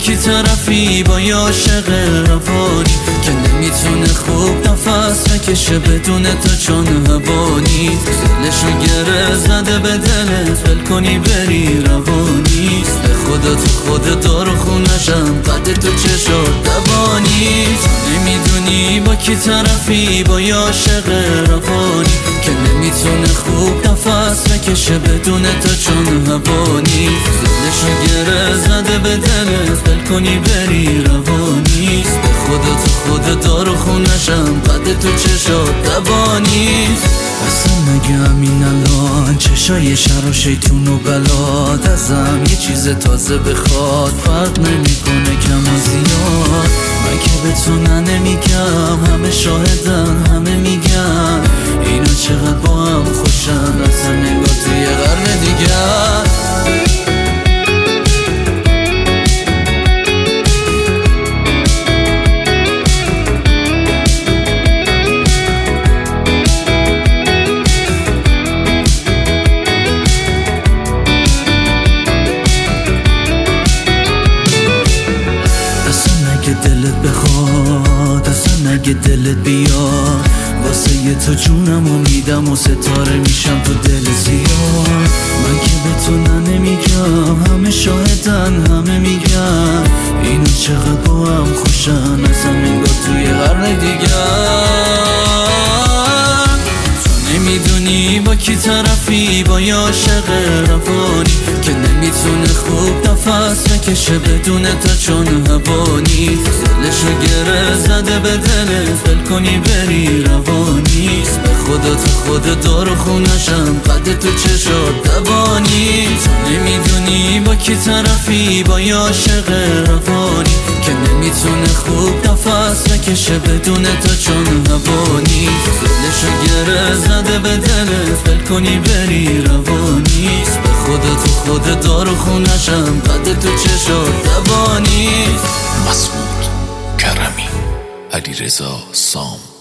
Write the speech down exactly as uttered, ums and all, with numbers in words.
کی طرفی با یه عاشق روانی که نمیتونه خوب نفس بکشه بدون تو چون هوانی دلشو گره زده به دلت ول کنی بری روانیست به خدا تو خود دار خونشم قد تو چشات دوانیست نمیدونی با کی طرفی با یه عاشق روانی که نمیتونه خوب نفس بکشه بدون تو چون هوانی دلشو گره زده به دلت ول کنی بری روانیست به خدا تو خود دار و خونشم قد تو چشات دوانیست اصلا مگه همین الان چشای شر و شیطون و بلاد ازم یه چیز تازه بخواد فرق نمیکنه کم و زیاد من که به تو نه نمیگم همه شاهدن همه میگن اینا چقدر با هم خوشن اصلا نگاه توی قرن دیگر دلت بخواد اصلا نگه دلت بیاد واسه یه تو جونمو میدم و ستاره میشم تو دل زیاد من که به تو نه نمیگم همه شاهدن همه میگن اینا چقدر با هم خوشن اصلا نگاه توی قرن دیگر نمیدونی با کی طرفی با یه عاشق روانی که نمیتونه خوب نفس بکشه بدون تو چون هوانی دلشو گره زده به دلت ول کنی بری روانیست به خدا تو خود دار و خونشم قد تو چشات دوانیست نمیدونی با کی طرفی با یه عاشق روانی که نمیتونه خوب نفس بکشه بدون تو چون هوانی دلشو گره زده به دلت ول کنی بری روانیست به خدا تو خود دار و خونشم قد تو چشات دوانیست مسعود کرمی، علیرضا سام.